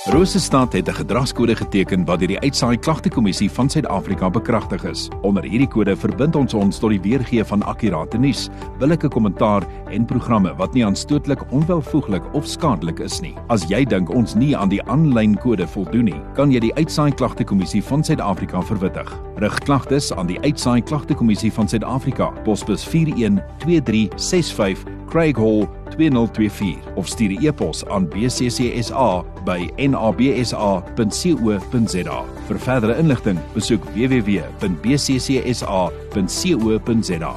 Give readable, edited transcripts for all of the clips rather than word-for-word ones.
Rosestad het 'n gedragskode geteken wat deur die Uitsaai Klagtekommissie van Suid-Afrika bekragtig is. Onder hierdie kode verbind ons tot die weergee van akkurate nuus, billike kommentaar en programme wat nie aanstootlik, onwelvoeglik of skadelik is nie. As jy dink ons nie aan die aanlyn kode voldoen nie, kan jy die Uitsaai Klagtekommissie van Suid-Afrika verwittig. Rig klagtes aan die Uitsaai Klagtekommissie van Suid-Afrika, posbus 412365, Craig Hall 2024 of stuur 'n e-pos aan bccsa@nabsa.co.za. Vir verdere inligting, besoek www.bccsa.co.za.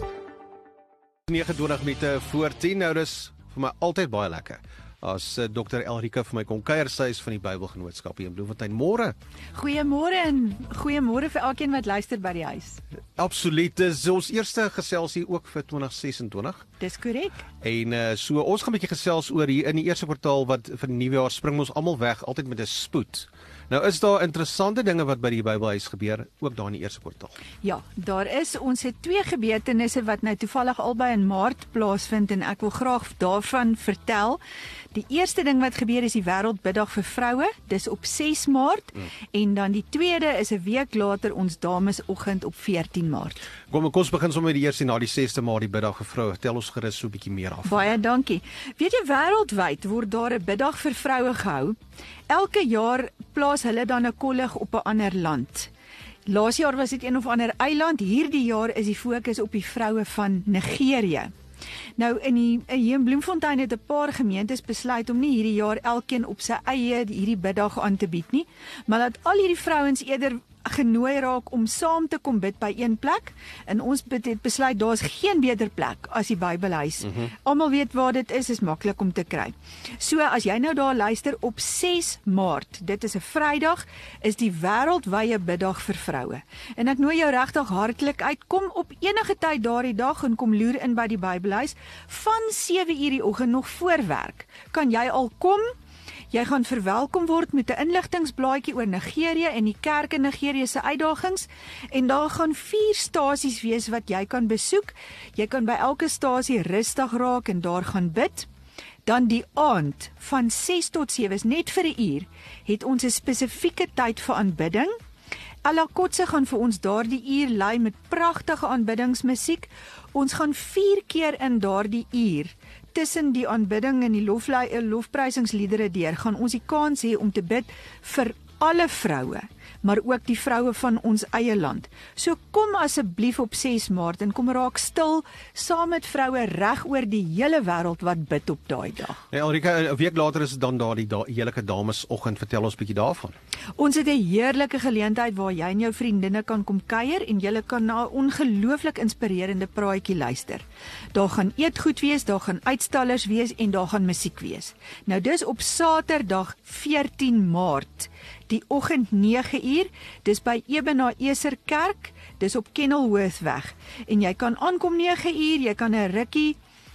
29 minute voor 10, nou dis vir my altyd baie lekker as Dr. Elrika vir my kom kuier, sy is van die Bybelgenootskap hier in Bloemfontein. Môre. Goeiemôre en goeiemôre vir elkeen wat luister by die huis. Absoluut, dis ons eerste geselsie ook vir 2026. Dis korrek. En so ons gaan 'n bietjie gesels oor hier in die eerste kwartaal wat vir die nuwe jaar spring ons almal weg, altyd met 'n spoed. Nou is daar interessante dinge wat by die Bybelhuis gebeur, ook daar in die eerste kwartaal. Ja, daar is, ons het 2 gebeurtenisse wat nou toevallig albei in Maart plaasvind en ek wil graag daarvan vertel. Die eerste ding wat gebeur is die Wêreldbiddag vir vroue, dis op 6 Maart en dan die tweede is 'n week later ons Damesoggend op 14 Maart. Kom ons begin sommer die eerste na die 6de Maart, die Biddag vir vroue. Tel ons gerus so 'n bietjie meer af. Baie dankie. Weet jy, wêreldwyd word daar 'n biddag vir vroue gehou. Elke jaar plaas hulle dan 'n kollig op 'n ander land. Laas jaar was dit een of ander eiland, hierdie jaar is die fokus op die vroue van Nigerië. Nou hier in Bloemfontein het 'n paar gemeentes besluit om nie hierdie jaar elkeen op sy eie hierdie biddag aan te bied nie, maar dat al hierdie vrouens eerder genooi raak om saam te kom bid by een plek en ons het besluit daar's geen beter plek as die Bybelhuis. Almal weet waar dit is maklik om te kry. So as jy nou daar luister op 6 Maart, dit is 'n Vrydag, is die wêreldwye biddag vir vroue. En ek nooi jou regtig hartlik uit, kom op enige tyd daardie dag en kom loer in by die Bybelhuis van 7:00 die oggend nog voor werk. Kan jy al kom? Jy gaan verwelkom word met 'n inligtingsblaadjie oor Nigerië en die kerk in Nigerië se uitdagings en daar gaan 4 stasies wees wat jy kan besoek. Jy kan by elke stasie rustig raak en daar gaan bid. Dan die aand van 6 tot 7 is net vir 'n uur, het ons 'n spesifieke tyd vir aanbidding. Ella Kotse gaan vir ons daardie uur lei met pragtige aanbiddingsmusiek. Ons gaan 4 keer in daardie uur tussen die aanbidding en die lofprysingsliedere deur gaan ons die kans hê om te bid vir alle vroue, maar ook die vroue van ons eie land. So kom asseblief op 6 Maart en kom raak stil saam met vroue reg oor die hele wêreld wat bid op daai dag. Ja, Elrika, 'n week later is dit dan daar die heerlike Damesoggend. Vertel ons 'n bietjie daarvan. Ons het 'n heerlike geleentheid waar jy en jou vriendinne kan kom kuier en julle kan na 'n ongelooflik inspirerende praatjie luister. Daar gaan eetgoed wees, daar gaan uitstallers wees en daar gaan musiek wees. Nou dis op Saterdag 14 Maart. Die oggend 9:00, dis by Ebenezer Kerk, dis op Kenilworthweg. En jy kan aankom 9:00, jy kan 'n rukkie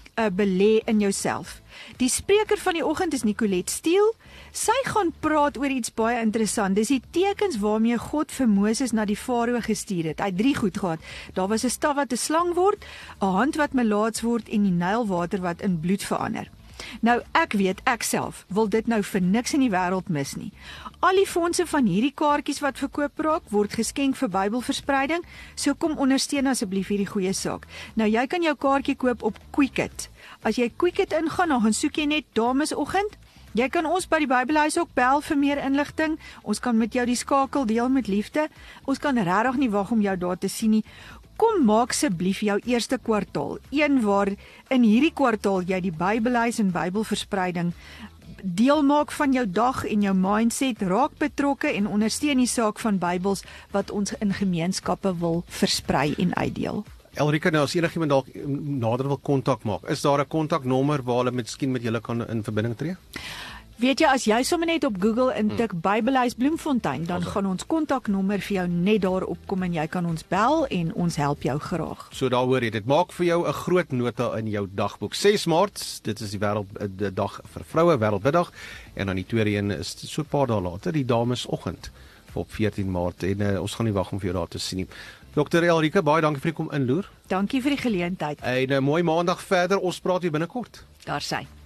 belê in jouself. Die spreker van die oggend is Nicolette Steele. Sy gaan praat oor iets baie interessant. Dis die tekens waarmee God vir Moses na die Farao gestuur het. Hy het 3 goed gehad. Daar was 'n staf wat 'n slang word, 'n hand wat melaats word en die Nylwater wat in bloed verander. Nou ek weet, ek self wil dit nou vir niks in die wêreld mis nie. Al die fondse van hierdie kaartjies wat verkoop raak, word geskenk vir Bybelverspreiding, so kom ondersteun asseblief hierdie goeie saak. Nou jy kan jou kaartjie koop op Quicket. As jy Quicket ingaan, dan gaan soek jy net Damesoggend. Jy kan ons by die Bybelhuis ook bel vir meer inligting. Ons kan met jou die skakel deel met liefde. Ons kan regtig nie wag om jou daar te sien nie. Kom maak asseblief jou eerste kwartaal, een waar in hierdie kwartaal jy die Bybelhuis en Bybelverspreiding deel maak van jou dag en jou mindset, raak betrokke en ondersteun die saak van Bybels wat ons in gemeenskappe wil versprei en uitdeel. Elrika, nou as enigiemand dalk nader wil kontak maak, is daar 'n kontaknommer waar hulle miskien met julle kan in verbinding tree? Weet jy, as jy sommer net op Google intik Bybelhuis Bloemfontein, dan gaan ons kontaknommer vir jou net daar opkom en jy kan ons bel en ons help jou graag. So daar hoor jy, dit maak vir jou 'n groot nota in jou dagboek. 6 Maart, dit is die Wêrelddag vir vroue, Wêreldbiddag, en dan die tweede een is so 'n paar dae later, die Damesoggend op 14 Maart en ons gaan nie wag om vir jou daar te sien nie. Dr. Elrika, baie dankie vir die kom inloer. Dankie vir die geleentheid. En 'n mooi maandag verder, ons praat weer binnekort. Daar sy.